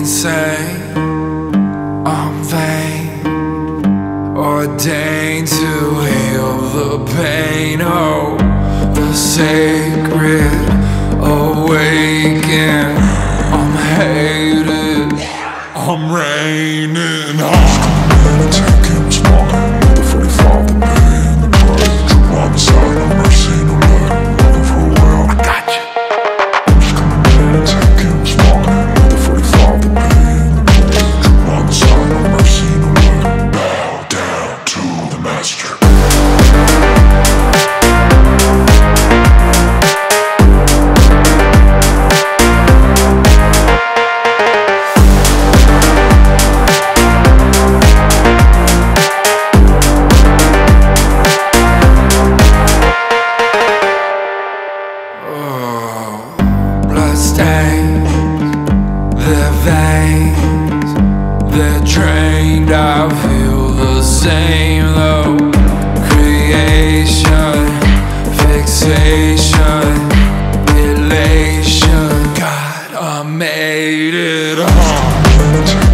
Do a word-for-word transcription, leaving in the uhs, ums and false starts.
insane, I'm vain, ordained to heal the pain. Oh, the sacred awaken. I'm hated, I'm raining on. Take him smoking with the forty-five, the pain, the pride, true homicide, no mercy, no light. Looking for a way out. I got you. Just coming in and take him smoking with the forty-five, the pain, the pride, true homicide, no mercy, no light. Bow down to the master. Bloodstains, their veins, they're drained. I feel the same though. Creation, fixation, elation. God, I made it home.